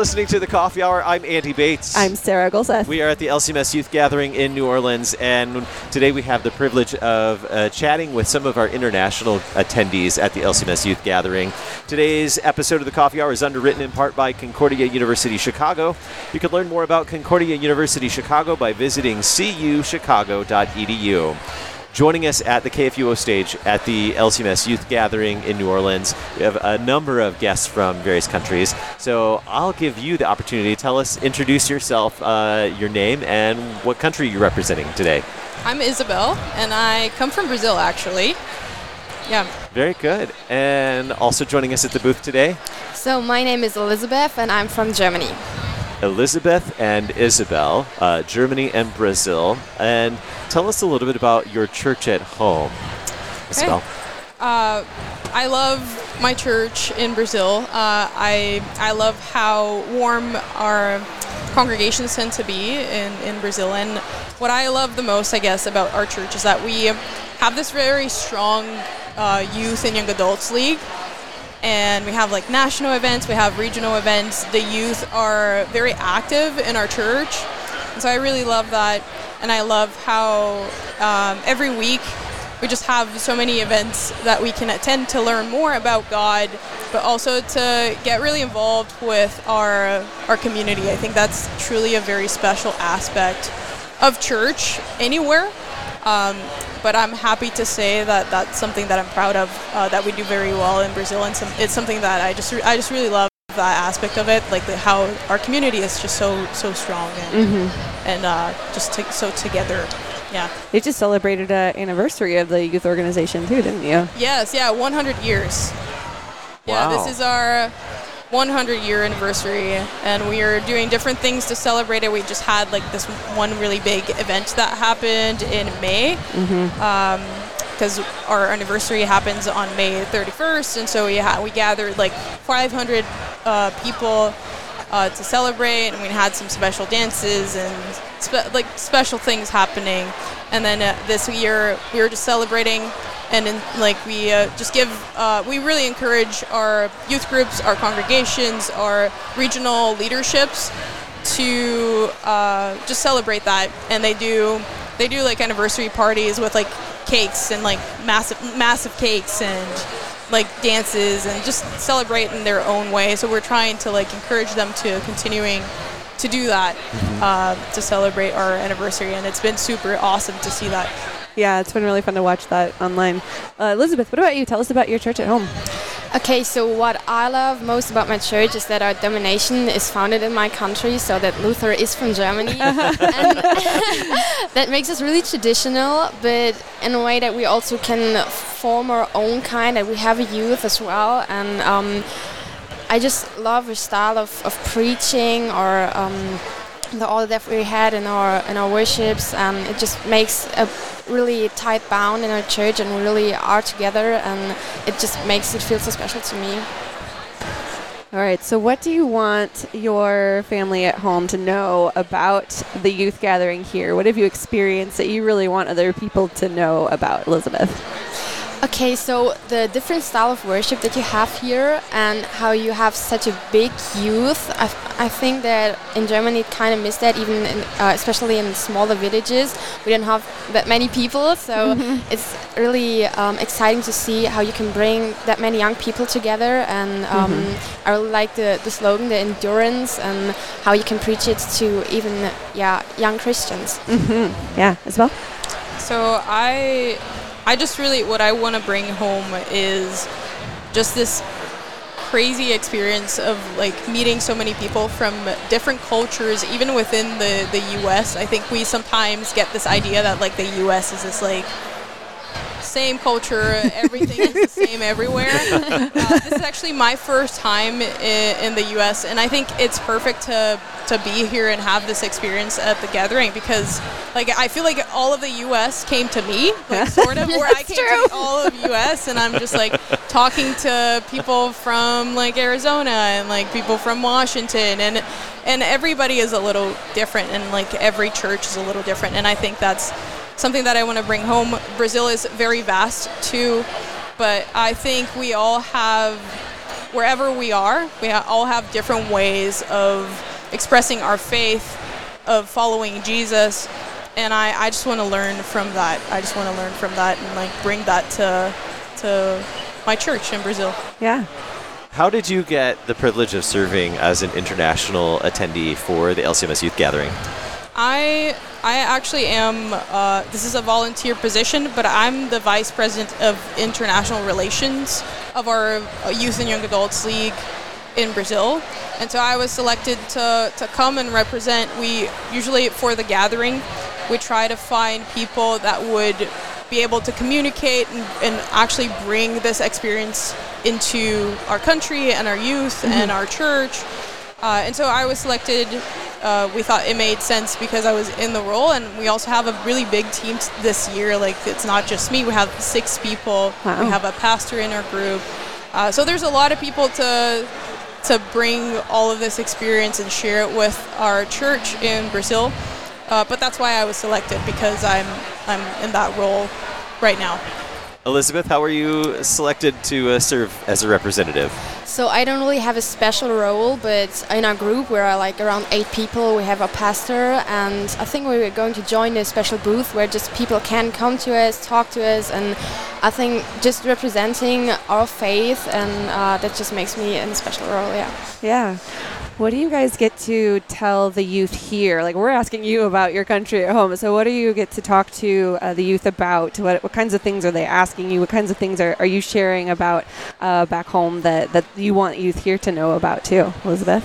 listening to The Coffee Hour. I'm Andy Bates. I'm Sarah Golseth. We are at the LCMS Youth Gathering in New Orleans, and today we have the privilege of chatting with some of our international attendees at the LCMS Youth Gathering. Today's episode of The Coffee Hour is underwritten in part by Concordia University Chicago. You can learn more about Concordia University Chicago by visiting cuchicago.edu. Joining us at the KFUO stage at the LCMS Youth Gathering in New Orleans, we have a number of guests from various countries. So I'll give you the opportunity to introduce yourself, your name, and what country you're representing today. I'm Isabel, and I come from Brazil, actually. Yeah. Very good. And also joining us at the booth today? So my name is Elizabeth, and I'm from Germany. Elizabeth and Isabel, Germany and Brazil. And tell us a little bit about your church at home. Isabel. I love my church in Brazil. I love how warm our congregations tend to be in Brazil. And what I love the most, I guess, about our church is that we have this very strong youth and young adults league. And we have like national events, we have regional events. The youth are very active in our church. And so I really love that. And I love how every week we just have so many events that we can attend to learn more about God, but also to get really involved with our community. I think that's truly a very special aspect of church anywhere. But I'm happy to say that that's something that I'm proud of, that we do very well in Brazil, and it's something that I just really love that aspect of it, like how our community is just so strong and so together. Yeah. You just celebrated an anniversary of the youth organization too, didn't you? Yes, 100 years. Yeah, wow. This is our 100-year anniversary, and we are doing different things to celebrate it. We just had like this one really big event that happened in May, because our anniversary happens on May 31st, and so we gathered like 500 people to celebrate, and we had some special dances and special things happening. And then this year we were just celebrating. And we really encourage our youth groups, our congregations, our regional leaderships to just celebrate that. And they do like anniversary parties with like cakes and like massive cakes and like dances and just celebrate in their own way. So we're trying to like encourage them to continuing to do that, to celebrate our anniversary. And it's been super awesome to see that. Yeah, it's been really fun to watch that online. Elizabeth, what about you? Tell us about your church at home. Okay, so what I love most about my church is that our denomination is founded in my country, so that Luther is from Germany. And that makes us really traditional, but in a way that we also can form our own kind, and we have a youth as well. And I just love the style of preaching or the order that we had in our worships, and it just makes a really tight bound in our church, and we really are together, and it just makes it feel so special to me. All right, so what do you want your family at home to know about the youth gathering here? What have you experienced that you really want other people to know about, Elizabeth? Okay, so the different style of worship that you have here and how you have such a big youth, I think that in Germany kind of miss that, even especially in smaller villages. We don't have that many people, so it's really exciting to see how you can bring that many young people together. And I really like the slogan, the endurance, and how you can preach it to even young Christians. Yeah, Isabel? So I just really, what I want to bring home is just this crazy experience of like meeting so many people from different cultures, even within the U.S. I think we sometimes get this idea that like the U.S. is this like same culture, everything is the same everywhere. This is actually my first time in the U.S., and I think it's perfect to be here and have this experience at the gathering, because like I feel like all of the U.S. came to me, like sort of, where I came to all of U.S. and I'm just like talking to people from like Arizona and like people from Washington, and everybody is a little different, and like every church is a little different, and I think that's something that I want to bring home. Brazil is very vast too, but I think we all have wherever we are, we all have different ways of expressing our faith, of following Jesus, and I just want to learn from that. I just want to learn from that and like bring that to my church in Brazil. Yeah. How did you get the privilege of serving as an international attendee for the LCMS Youth Gathering? I actually am, this is a volunteer position, but I'm the Vice President of International Relations of our Youth and Young Adults League in Brazil. And so I was selected to come and represent. We usually, for the gathering, we try to find people that would be able to communicate and actually bring this experience into our country and our youth and our church. And so I was selected. We thought it made sense because I was in the role, and we also have a really big team this year. Like, it's not just me. We have 6 people. Wow. We have a pastor in our group. So there's a lot of people to bring all of this experience and share it with our church in Brazil. But that's why I was selected, because I'm in that role right now. Elizabeth, how were you selected to serve as a representative? So I don't really have a special role, but in our group we're like around 8 people. We have a pastor, and I think we were going to join a special booth where just people can come to us, talk to us, and I think just representing our faith, and that just makes me in a special role. Yeah. What do you guys get to tell the youth here? Like, we're asking you about your country at home. So what do you get to talk to the youth about? What kinds of things are they asking you? What kinds of things are you sharing about back home that you want youth here to know about too, Elizabeth?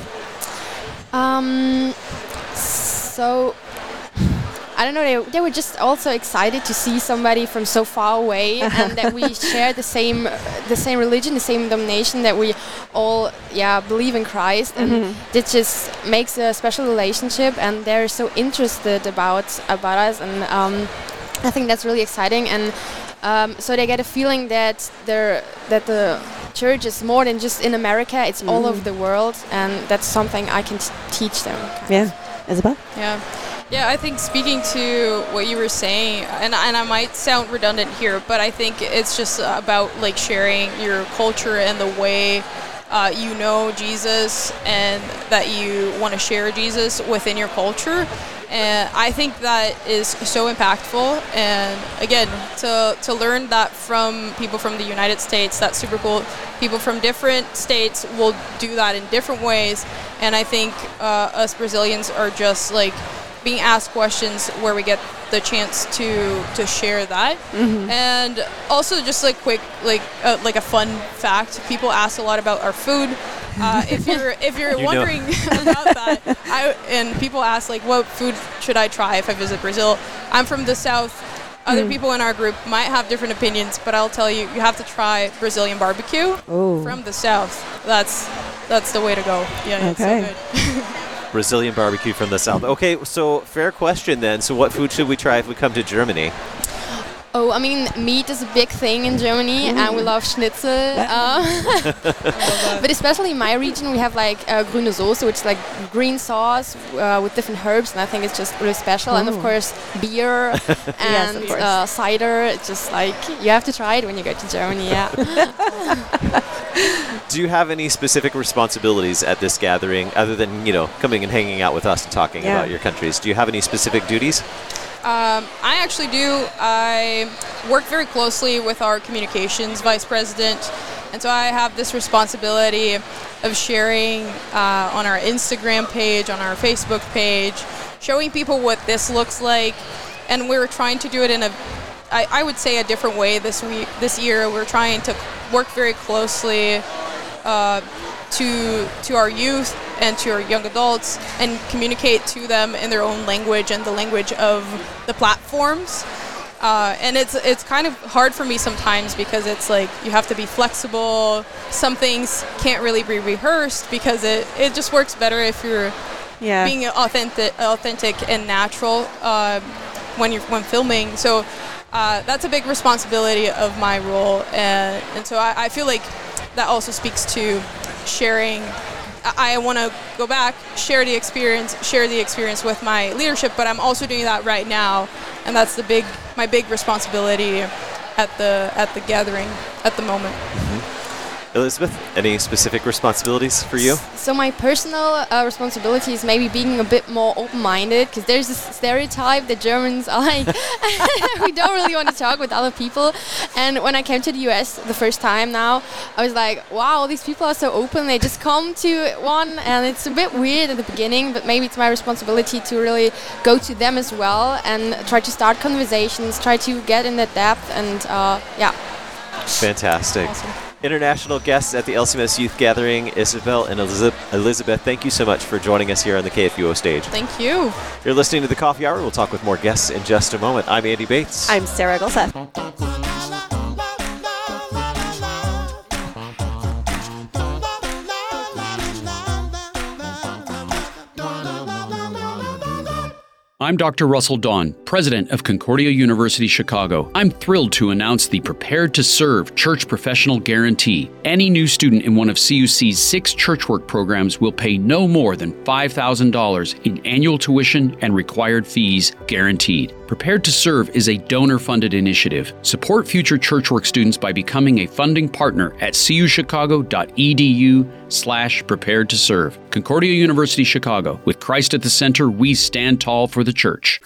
So I don't know, they were just also excited to see somebody from so far away, and that we share the same religion, the same denomination, that we all believe in Christ, and it just makes a special relationship, and they're so interested about us, and I think that's really exciting, and so they get a feeling that the church is more than just in America, it's all over the world, and that's something I can teach them. Yeah. Isabel? Yeah, I think speaking to what you were saying, and I might sound redundant here, but I think it's just about like sharing your culture and the way you know Jesus, and that you want to share Jesus within your culture. And I think that is so impactful. And again, to learn that from people from the United States, that's super cool. People from different states will do that in different ways. And I think us Brazilians are just like being asked questions where we get the chance to share that. And also just like quick, like a fun fact, people ask a lot about our food. If you're wondering about that, and people ask like, what food should I try if I visit Brazil? I'm from the south. Other people in our group might have different opinions, but I'll tell you, you have to try Brazilian barbecue from the south. That's the way to go. Yeah, okay. It's so good. Brazilian barbecue from the south. Okay, so fair question then. So what food should we try if we come to Germany? Oh, I mean, meat is a big thing in Germany, and we love schnitzel. But especially in my region, we have like grüne Soße, which is like green sauce with different herbs, and I think it's just really special. And of course, beer and cider. It's just like, you have to try it when you go to Germany, Do you have any specific responsibilities at this gathering, other than, coming and hanging out with us and talking about your countries? Do you have any specific duties? I actually do. I work very closely with our communications vice president, and so I have this responsibility of sharing on our Instagram page, on our Facebook page, showing people what this looks like, and we're trying to do it in I would say a different way this year. We're trying to work very closely to our youth and to our young adults, and communicate to them in their own language and the language of the platforms. And it's kind of hard for me sometimes, because it's like you have to be flexible. Some things can't really be rehearsed, because it just works better if you're being authentic and natural when filming. So that's a big responsibility of my role, and so I feel like that also speaks to sharing. I want to go back, share the experience with my leadership, but I'm also doing that right now, and that's my big responsibility at the gathering at the moment. Elizabeth, any specific responsibilities for you? So my personal responsibility is maybe being a bit more open-minded, because there's this stereotype that Germans are like, we don't really want to talk with other people. And when I came to the US the first time now, I was like, wow, these people are so open. They just come to one, and it's a bit weird at the beginning, but maybe it's my responsibility to really go to them as well and try to start conversations, try to get in that depth, and yeah. Fantastic. Awesome. International guests at the LCMS Youth Gathering, Isabel and Elizabeth, thank you so much for joining us here on the KFUO stage. Thank you. You're listening to the Coffee Hour. We'll talk with more guests in just a moment. I'm Andy Bates. I'm Sarah Golseth. I'm Dr. Russell Dawn, president of Concordia University Chicago. I'm thrilled to announce the Prepared to Serve Church Professional Guarantee. Any new student in one of CUC's 6 church work programs will pay no more than $5,000 in annual tuition and required fees guaranteed. Prepared to Serve is a donor-funded initiative. Support future church work students by becoming a funding partner at cuchicago.edu/prepared to serve. Concordia University Chicago. With Christ at the center, we stand tall for the church.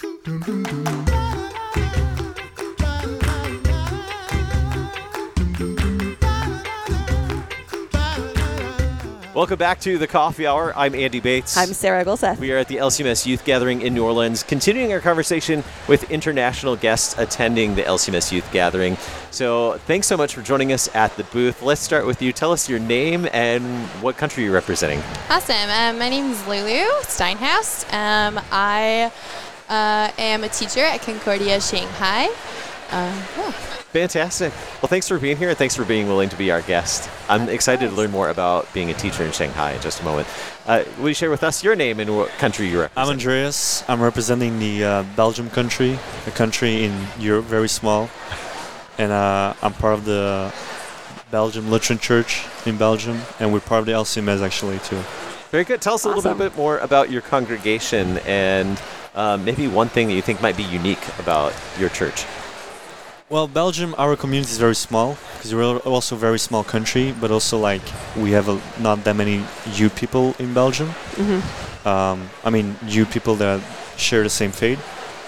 Welcome back to the Coffee Hour. I'm Andy Bates. I'm Sarah Golseth. We are at the LCMS Youth Gathering in New Orleans, continuing our conversation with international guests attending the LCMS Youth Gathering. So thanks so much for joining us at the booth. Let's start with you. Tell us your name and what country you're representing. Awesome. My name is Lulu Steinhaus. I am a teacher at Concordia Shanghai. Fantastic. Well, thanks for being here, and thanks for being willing to be our guest. I'm excited to learn more about being a teacher in Shanghai in just a moment. Will you share with us your name and what country you represent? I'm Andreas. I'm representing the Belgium country, a country in Europe, very small. And I'm part of the Belgium Lutheran Church in Belgium, and we're part of the LCMS actually too. Very good. Tell us a little bit more about your congregation and maybe one thing that you think might be unique about your church. Well, Belgium, our community is very small because we're also a very small country, but also like we have not that many youth people in Belgium. I mean, youth people that share the same faith.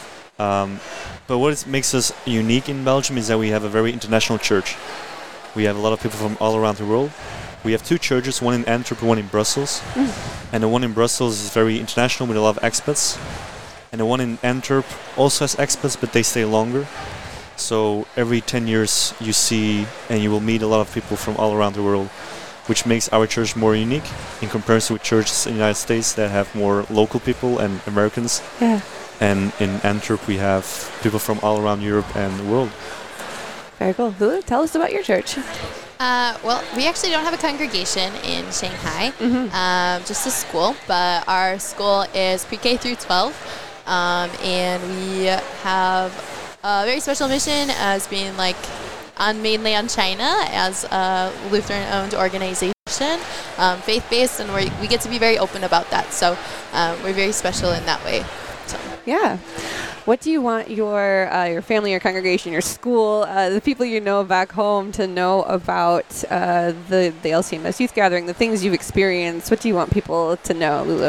But what makes us unique in Belgium is that we have a very international church. We have a lot of people from all around the world. We have 2 churches, one in Antwerp, one in Brussels. And the one in Brussels is very international with a lot of expats. And the one in Antwerp also has expats, but they stay longer. So every 10 years you see and you will meet a lot of people from all around the world, which makes our church more unique in comparison with churches in the United States that have more local people and Americans. Yeah. And in Antwerp we have people from all around Europe and the world. Very cool. Lulu, tell us about your church. Well, we actually don't have a congregation in Shanghai, just a school, but our school is pre-K through 12, and we have a very special mission as being mainly on China as a Lutheran-owned organization, faith-based, and we get to be very open about that. So we're very special in that way. So. Yeah. What do you want your family, your congregation, your school, the people you know back home to know about the LCMS Youth Gathering, the things you've experienced? What do you want people to know, Lulu?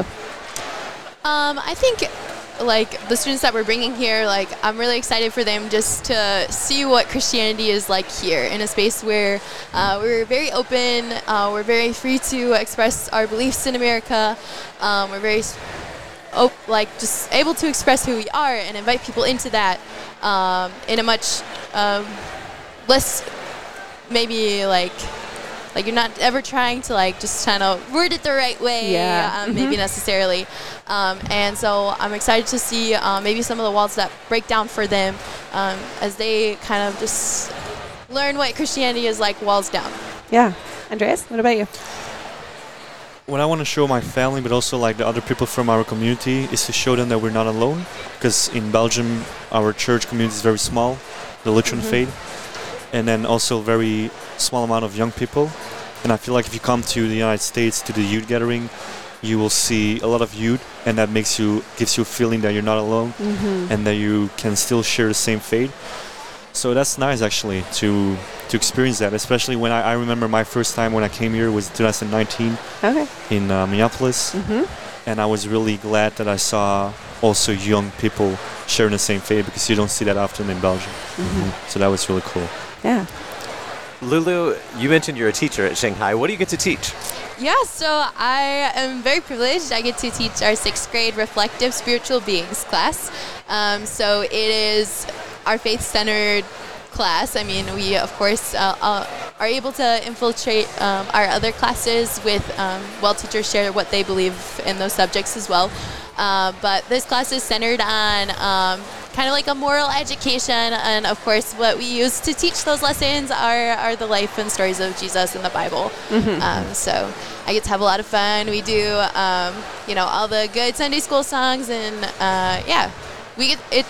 I think the students that we're bringing here, I'm really excited for them just to see what Christianity is like here in a space where we're very open, we're very free to express our beliefs in America, we're very just able to express who we are and invite people into that in a much less maybe you're not ever trying to just kind of word it the right way, maybe necessarily. And so I'm excited to see maybe some of the walls that break down for them as they kind of just learn what Christianity is like, walls down. Yeah. Andreas, what about you? What I want to show my family, but also the other people from our community, is to show them that we're not alone. Because in Belgium, our church community is very small, the Lutheran faith, and then also very small amount of young people. And I feel like if you come to the United States to the youth gathering, you will see a lot of youth, and that gives you a feeling that you're not alone and that you can still share the same faith. So that's nice actually to experience that, especially when I remember my first time when I came here was 2019 Okay. in Minneapolis, and I was really glad that I saw also young people sharing the same faith, because you don't see that often in Belgium. So that was really cool. Yeah. Lulu, you mentioned you're a teacher at Shanghai. What do you get to teach? Yeah, so I am very privileged. I get to teach our 6th grade reflective spiritual beings class. So it is our faith-centered class. I mean, we, of course, are able to infiltrate our other classes with, teachers share what they believe in those subjects as well. But this class is centered on kind of like a moral education, and of course what we use to teach those lessons are the life and stories of Jesus in the Bible. So I get to have a lot of fun. We do all the good Sunday school songs, and we get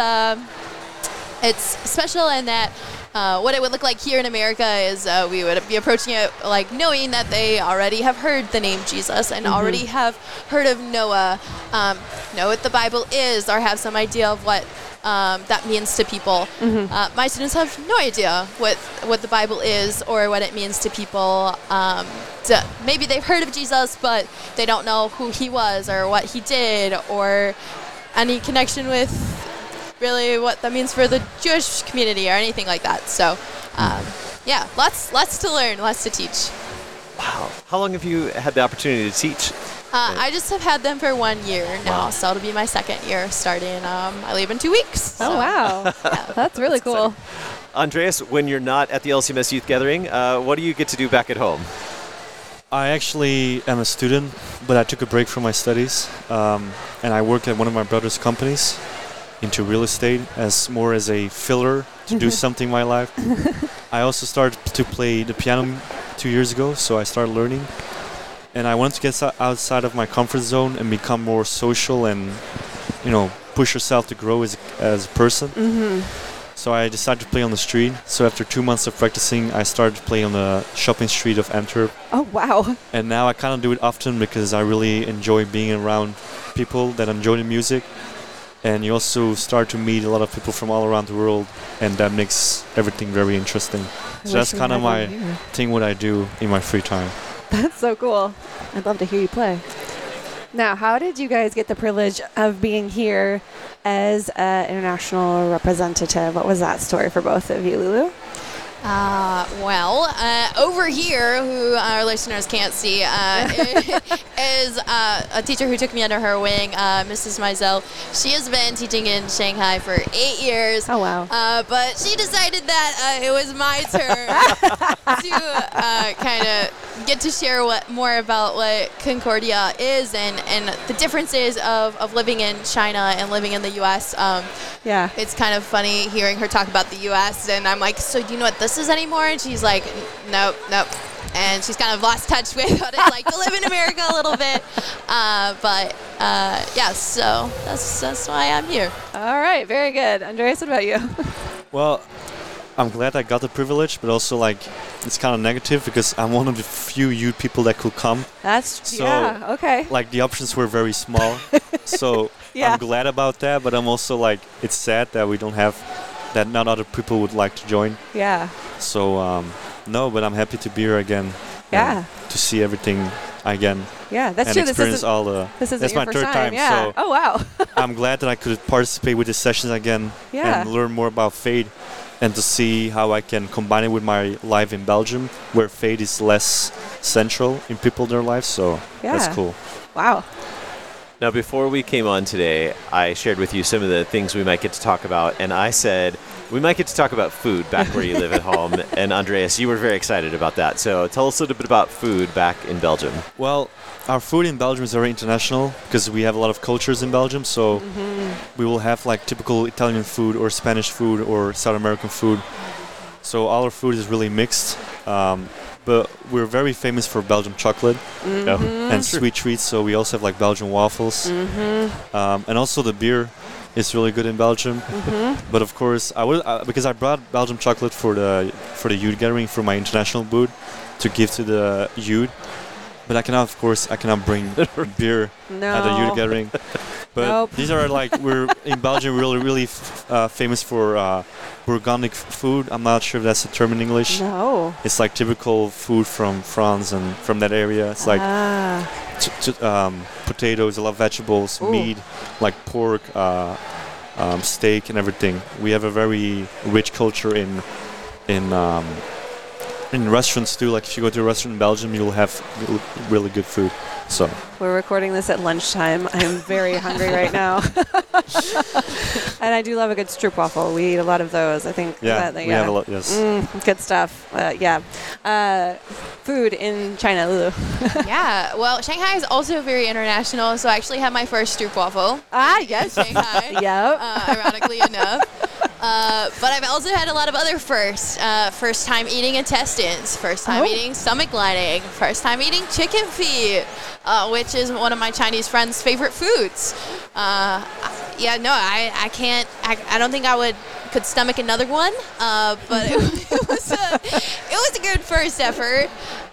it's special in that what it would look like here in America is we would be approaching it like knowing that they already have heard the name Jesus and already have heard of Noah, know what the Bible is, or have some idea of what that means to people. My students have no idea what the Bible is or what it means to people. Maybe they've heard of Jesus, but they don't know who he was or what he did or any connection with really what that means for the Jewish community or anything like that. So, lots to learn, lots to teach. Wow. How long have you had the opportunity to teach? I just have had them for 1 year now, so it'll be my 2nd year starting. I leave in 2 weeks. So. Oh, wow. That's really cool. Andreas, when you're not at the LCMS Youth Gathering, what do you get to do back at home? I actually am a student, but I took a break from my studies, and I work at one of my brother's companies into real estate as a filler to do something in my life. I also started to play the piano 2 years ago, so I started learning. And I wanted to get outside of my comfort zone and become more social and, push yourself to grow as a person. So I decided to play on the street. So after 2 months of practicing, I started to play on the shopping street of Antwerp. Oh, wow. And now I kind of do it often because I really enjoy being around people that enjoy the music. And you also start to meet a lot of people from all around the world, and that makes everything very interesting. So that's kind of my thing, what I do in my free time. That's so cool. I'd love to hear you play. Now, how did you guys get the privilege of being here as an international representative? What was that story for both of you, Lulu? Over here, who our listeners can't see, is a teacher who took me under her wing, Mrs. Mizell. She has been teaching in Shanghai for 8 years. Oh, wow. But she decided that it was my turn to kind of get to share more about what Concordia is and the differences of living in China and living in the U.S. It's kind of funny hearing her talk about the U.S. and I'm like, so do you know what this is anymore? And she's like, nope. And she's kind of lost touch with what it's like to live in America a little bit. So that's why I'm here. All right, very good. Andreas, what about you? Well, I'm glad I got the privilege, but also it's kind of negative because I'm one of the few youth people that could come. Okay. The options were very small. So I'm glad about that, but I'm also it's sad that we don't have, that not other people would like to join. Yeah. So, no, but I'm happy to be here again. Yeah. To see everything again. Yeah, that's and true. Experience this isn't that's your my first third time. Yeah. So oh, wow. I'm glad that I could participate with the sessions again and learn more about faith and to see how I can combine it with my life in Belgium, where faith is less central in people in their lives. So that's cool. Wow. Now, before we came on today, I shared with you some of the things we might get to talk about, and I said we might get to talk about food back where you live at home. And Andreas, you were very excited about that. So tell us a little bit about food back in Belgium. Well, our food in Belgium is very international because we have a lot of cultures in Belgium. So we will have typical Italian food or Spanish food or South American food. So all our food is really mixed. But we're very famous for Belgian chocolate and sweet treats. So we also have Belgian waffles. And also the beer is really good in Belgium. But of course, because I brought Belgian chocolate for the youth gathering for my international booth to give to the youth. But I cannot bring beer at the youth gathering. But Nope. these are like, we're in Belgium really famous for Burgundic food. I'm not sure if that's the term in English. No. It's like typical food from France and from that area. It's like potatoes, a lot of vegetables, Ooh. meat, like pork, steak and everything. We have a very rich culture in restaurants too. Like if you go to a restaurant in Belgium, you'll have really good food. So We're recording this at lunchtime. I am very hungry right now. And I do love a good stroopwafel. We eat a lot of those. I think. we have a lot. Yes. Good stuff. Food in China, Lulu. Yeah, well, Shanghai is also very international, so I actually had my first stroopwafel Yes. in Shanghai. Yep. Ironically enough. But I've also had a lot of other firsts. First time eating intestines, first time eating stomach lining, first time eating chicken feet, which is one of my Chinese friends' favorite foods. I can't. I don't think I could stomach another one. But it was a good first effort.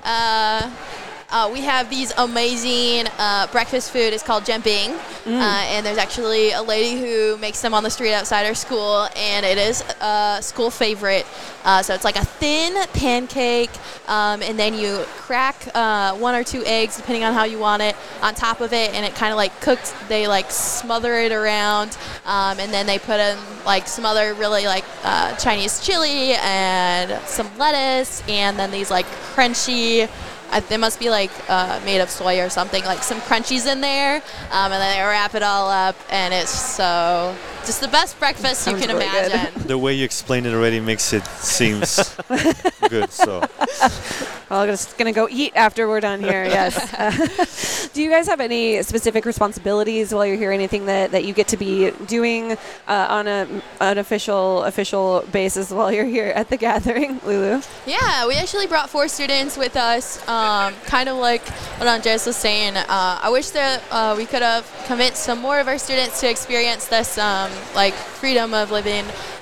We have these amazing breakfast food. It's called jianbing, and there's actually a lady who makes them on the street outside our school, and it is a school favorite. So it's like a thin pancake, and then you crack 1 or 2 eggs, depending on how you want it, on top of it, and it kind of like cooks. They like smother it around, and then they put in like some other really like Chinese chili and some lettuce, and then these like crunchy. They must be like made of soy or something, like some crunchies in there, and then they wrap it all up, and it's so just the best breakfast you can really good. imagine. The way you explained it already makes it seems good. So Well, I'm just going to go eat after we're done here, yes. Do you guys have any specific responsibilities while you're here? Anything that you get to be doing on an official basis while you're here at the gathering, Lulu? Yeah, we actually brought 4 students with us, kind of like what Andres was saying. I wish that we could have convinced some more of our students to experience this like freedom of living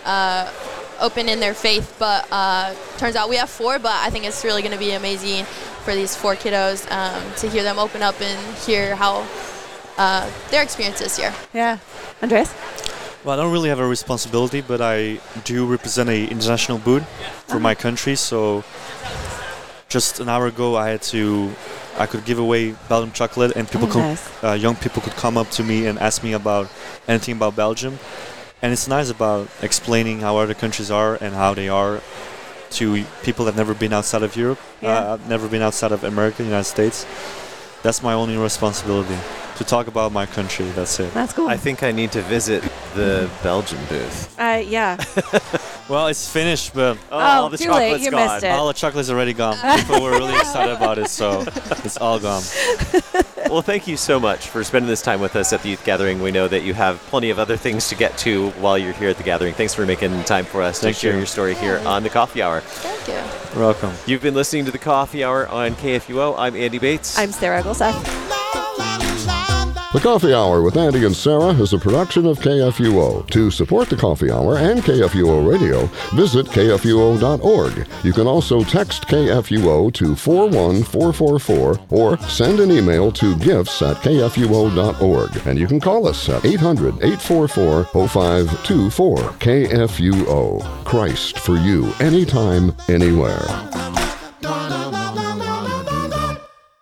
open in their faith, but turns out we have 4, but I think it's really going to be amazing for these 4 kiddos to hear them open up and hear how their experience is here. Yeah. Andres? well, I don't really have a responsibility, but I do represent a international booth for my country. So just an hour ago, I could give away Belgium chocolate, and people young people could come up to me and ask me about anything about Belgium. And it's nice about explaining how other countries are and how they are to people that have never been outside of Europe, never been outside of America, United States. That's my only responsibility, to talk about my country. That's it. That's cool. I think I need to visit the Belgian booth. Yeah. Well, it's finished, but all the too chocolate's late. You gone. missed it. all the chocolate's already gone. People were really excited about it, so it's all gone. Well, thank you so much for spending this time with us at the youth gathering. We know that you have plenty of other things to get to while you're here at the gathering. Thanks for making time for us to Thank share you. your story here on the Coffee Hour. Thank you. You're welcome. You've been listening to the Coffee Hour on KFUO. I'm Andy Bates. I'm Sarah Gulseth. The Coffee Hour with Andy and Sarah is a production of KFUO. To support the Coffee Hour and KFUO Radio, visit KFUO.org. You can also text KFUO to 41444 or send an email to gifts@KFUO.org. And you can call us at 800-844-0524. KFUO. Christ for you, anytime, anywhere.